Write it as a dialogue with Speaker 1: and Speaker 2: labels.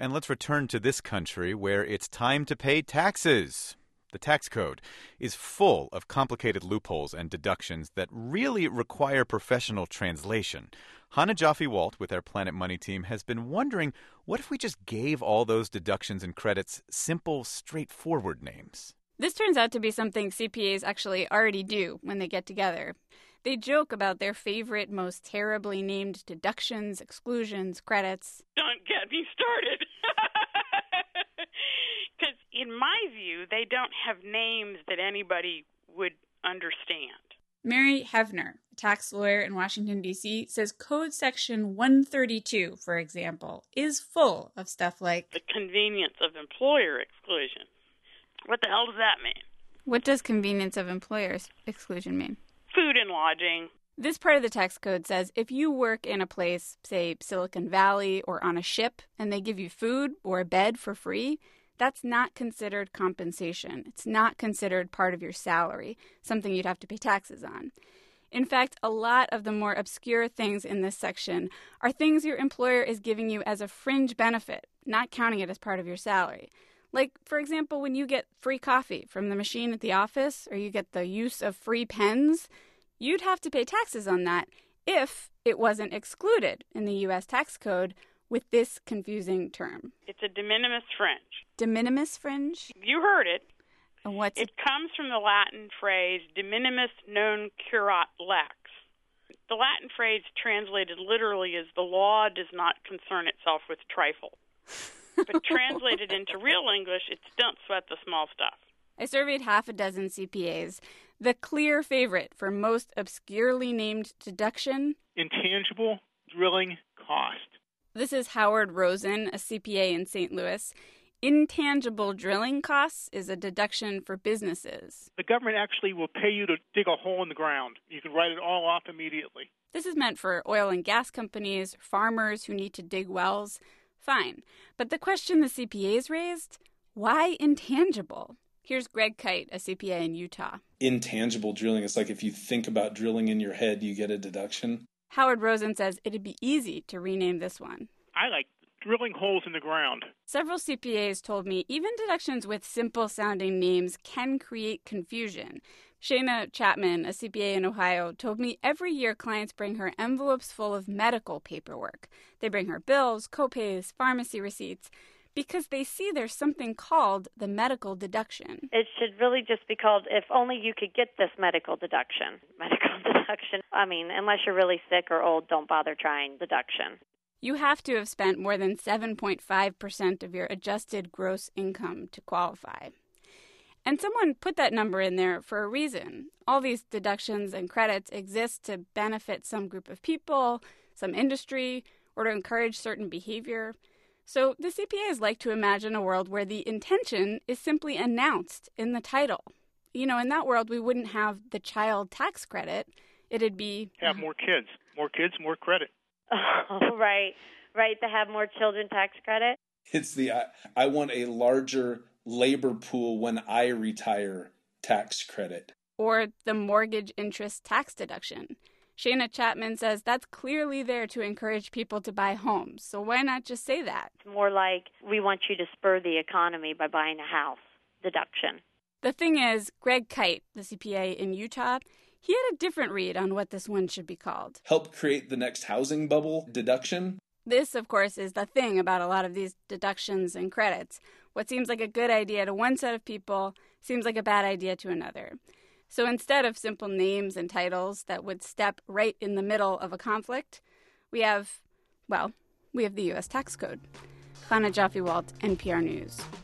Speaker 1: And let's return to this country where it's time to pay taxes. The tax code is full of complicated loopholes and deductions that really require professional translation. Hannah Jaffe-Walt with our Planet Money team has been wondering, what if we just gave all those deductions and credits simple, straightforward names?
Speaker 2: This turns out to be something CPAs actually already do when they get together. They joke about their favorite, most terribly named deductions, exclusions, credits.
Speaker 3: Don't get me started. Because in my view, they don't have names that anybody would understand.
Speaker 2: Mary Hevner, a tax lawyer in Washington, D.C., says Code Section 132, for example, is full of stuff like
Speaker 3: the convenience of employer exclusion. What the hell does that mean?
Speaker 2: What does convenience of employer exclusion mean?
Speaker 3: Food and lodging.
Speaker 2: This part of the tax code says if you work in a place, say Silicon Valley or on a ship, and they give you food or a bed for free, that's not considered compensation. It's not considered part of your salary, something you'd have to pay taxes on. In fact, a lot of the more obscure things in this section are things your employer is giving you as a fringe benefit, not counting it as part of your salary. Like, for example, when you get free coffee from the machine at the office or you get the use of free pens, you'd have to pay taxes on that if it wasn't excluded in the U.S. tax code with this confusing term.
Speaker 3: It's a de minimis fringe.
Speaker 2: De minimis fringe?
Speaker 3: You heard it.
Speaker 2: And what's
Speaker 3: it? It comes from the Latin phrase de minimis non curat lex. The Latin phrase translated literally is the law does not concern itself with trifle. But translated into real English, it's don't sweat the small stuff.
Speaker 2: I surveyed half a dozen CPAs. The clear favorite for most obscurely named deduction?
Speaker 4: Intangible drilling cost.
Speaker 2: This is Howard Rosen, a CPA in St. Louis. Intangible drilling costs is a deduction for businesses.
Speaker 4: The government actually will pay you to dig a hole in the ground. You can write it all off immediately.
Speaker 2: This is meant for oil and gas companies, farmers who need to dig wells. Fine. But the question the CPAs raised, why intangible? Here's Greg Kite, a CPA in Utah.
Speaker 5: Intangible drilling, it's like if you think about drilling in your head, you get a deduction.
Speaker 2: Howard Rosen says it'd be easy to rename this one.
Speaker 4: I like drilling holes in the ground.
Speaker 2: Several CPAs told me even deductions with simple-sounding names can create confusion. Shana Chapman, a CPA in Ohio, told me every year clients bring her envelopes full of medical paperwork. They bring her bills, copays, pharmacy receipts, because they see there's something called the medical deduction.
Speaker 6: It should really just be called, if only you could get this medical deduction. Medical deduction. I mean, unless you're really sick or old, don't bother trying deduction.
Speaker 2: You have to have spent more than 7.5% of your adjusted gross income to qualify. And someone put that number in there for a reason. All these deductions and credits exist to benefit some group of people, some industry, or to encourage certain behavior. So the CPAs like to imagine a world where the intention is simply announced in the title. You know, in that world, we wouldn't have the child tax credit. It'd be...
Speaker 4: Have more kids. More kids, more credit.
Speaker 6: Oh, right. Right, to have more children tax credit.
Speaker 5: It's the I want a larger labor pool when I retire tax credit.
Speaker 2: Or the mortgage interest tax deduction. Shana Chapman says that's clearly there to encourage people to buy homes. So why not just say that?
Speaker 6: It's more like we want you to spur the economy by buying a house deduction.
Speaker 2: The thing is, Greg Kite, the CPA in Utah, he had a different read on what this one should be called.
Speaker 5: Help create the next housing bubble deduction?
Speaker 2: This, of course, is the thing about a lot of these deductions and credits. What seems like a good idea to one set of people seems like a bad idea to another. So instead of simple names and titles that would step right in the middle of a conflict, we have the U.S. tax code. Hannah Jaffe-Walt, NPR News.